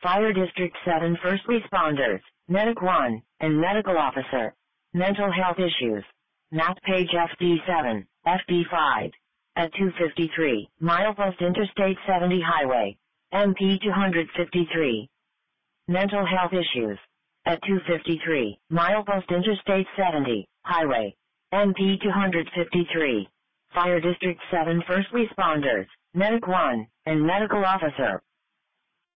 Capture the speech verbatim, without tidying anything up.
Fire District seven First Responders, Medic one, and Medical Officer. Mental health issues. Map page F D seven, F D five. At two fifty-three, milepost Interstate seventy Highway. M P two fifty-three. Mental health issues. At two fifty-three, milepost Interstate seventy, Highway. M P two fifty-three. Fire District seven First Responders, Medic one, and Medical Officer.